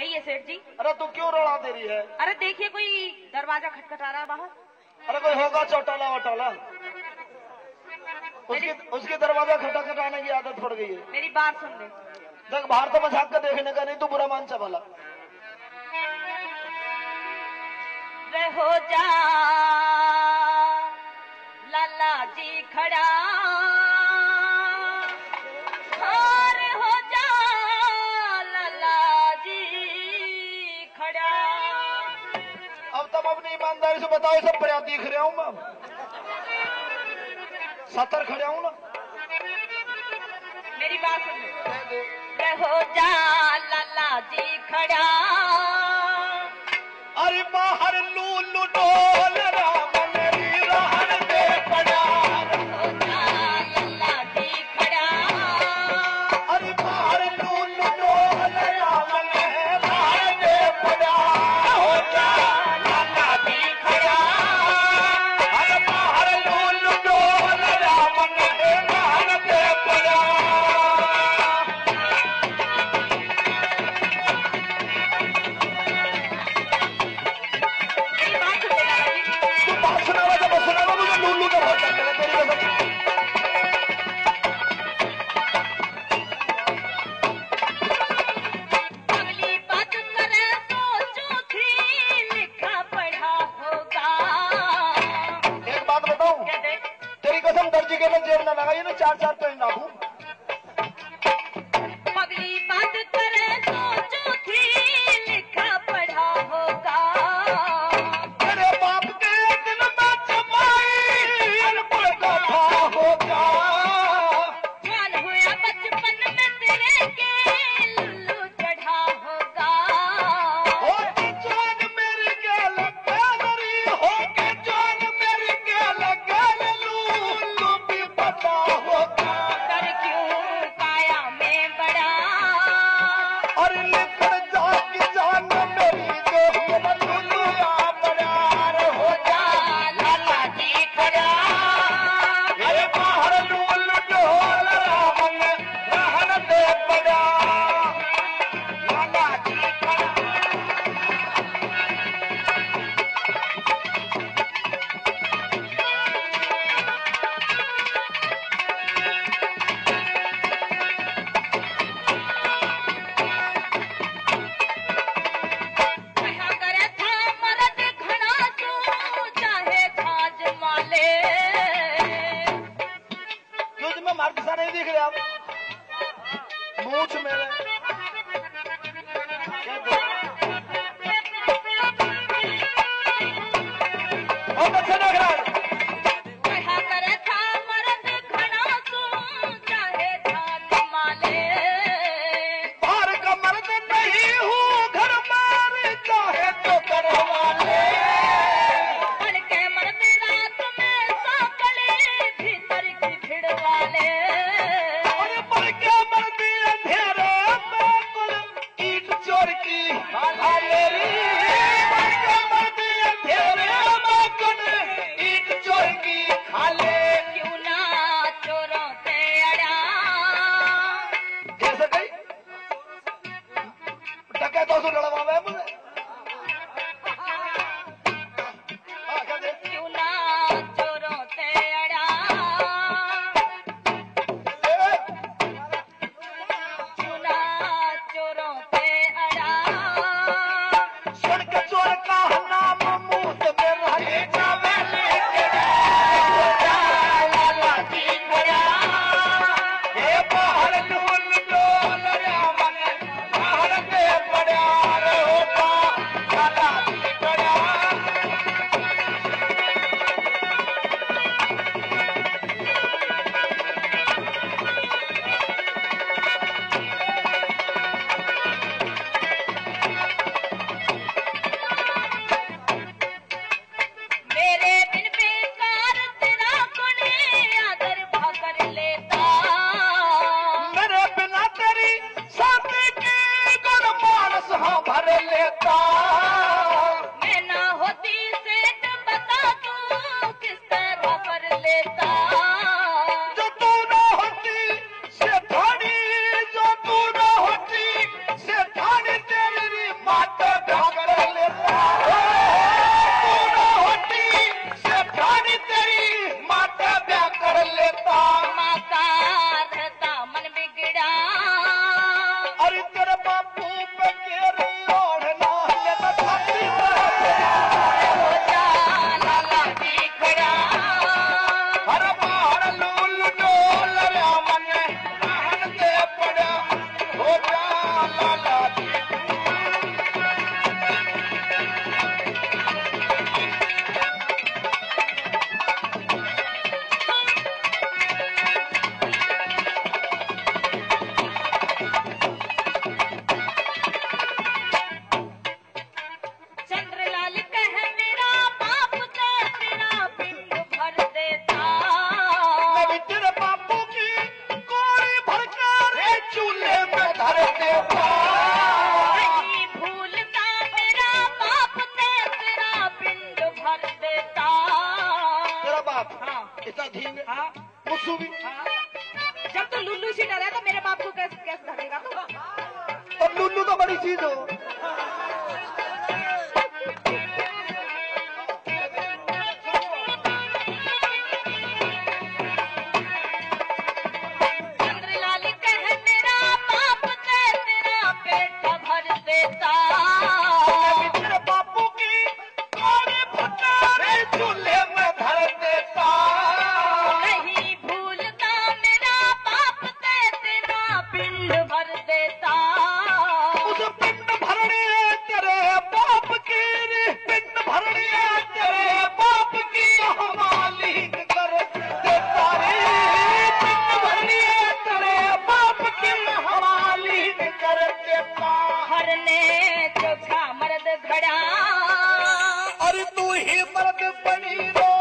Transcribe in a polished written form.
है ये सेठ जी? अरे तू क्यों रोड़ा दे रही है? अरे देखिए कोई दरवाजा खटखटा रहा है बाहर। अरे कोई होगा चौटाला वटाला, उसकी दरवाजा खटखटाने की आदत पड़ गई है। मेरी बात सुन ले। देख बाहर तो मजाक का देखने का नहीं, तू बुरा मान चा भला। रहो जा लाला जी खड़ा, हार हो जा लाला जी खड़ा। अब तुम अपनी ईमानदारी से बताओ, सब पर्याप्त दिख रहा हूं मैं, सतर खड़े हूं ना। मेरी बात सुन, रहो जा लाला जी खड़ा। अरे बाहर लूलू डोल राम मेरी रहन दे पड़ा। रहो जा लाला जी खड़ा। अरे बाहर लूलू डोल राम मेरी रहन दे पड़ा। हो जा लाला जी खड़ा। अरे बाहर लूलू डोल राम मेरी रहन दे पड़ा। चार चार पेड़ ना हूँ। पगली बात करे सोचो थी लिखा पढ़ा होगा। तेरे बाप के दिन में जमाई अनपढ़ का था होगा। ख्याल हुआ बचपन में तेरे के लुल्लू चढ़ा होगा। हो के जान मेरी गैल पैदरी, हो के जान मेरी गैल गैल लूलू भी पता होगा। कर क्यों काया में बड़ा, और लिखड़ जा की जान मेरी जो मेरा लूलू आ बड़ा। हो जा लाला जी खड़ा। अरे बाहर लूलू डोल राम रहन दे पड़ा। लाला जी खड़ा। कहा करे था मर्द घड़ा तू चाहे खाज माले। क्यों तुम्हें मर्द सा नहीं दिख रहा? मूछ मेरे बहुत अच्छा लग रहा है। कहा करे था मर्द घड़ा तू चाहे खाज माले। बाहर का मर्द नहीं हूँ, घर में चाहे तो करवा ले। बन के मर्द रात में साकले भीतर की भिड़ वाले। अरे बढ़ के मर्द अंधेरे में कुल ईट चोर की हालेरी। बढ़ के मर्द अंधेरे में कुल ईट चोर की हाले। क्यों ना चोरों से अड़ा, कैसे गई डकैतों से लड़वावे मुझे। हाँ क्या दे? क्यों ना चोरों से अड़ा। क्यों ना चोरों से अड़ा। सुन के चोर का नाम मुंह में रहे जावे लेके जा लाला जी खड़ा। हे बाहर लूल डोल रामन बाहर दे पड़ा। होगा लाला जी खड़ा। मेरे बिन बेकार तेरा कोने आदर भकर लेता। मेरे बिना तेरी शादी की गुण मानस हाँ भर लेता। मैं ना होती सेठ बता तू किस तरह कर लेता। जो तू न होती सेठानी, जो तू न होती सेठानी तेरी परसों भी। जब तो लुल्लू से डरा तो मेरे बाप को कैसे कैसे धरेगा तो? और लुल्लू तो बड़ी चीज हो। चंद्रलाल कह मेरा बाप से तेरा पेट भर देता। तेरे बापू की कोड़ी फुटारे चूल्हे में धर देता। नहीं भूलता मेरा बाप से तेरा पिंड भर देता। उस पिंड भरने तेरे बाप की, पिंड भरने तेरे बाप की हमाली कर देता रे। पिंड भरने तेरे बाप की हमाली कर देता। हरने चौथा मर्द घड़ा। और तू ही मर्द बनी रो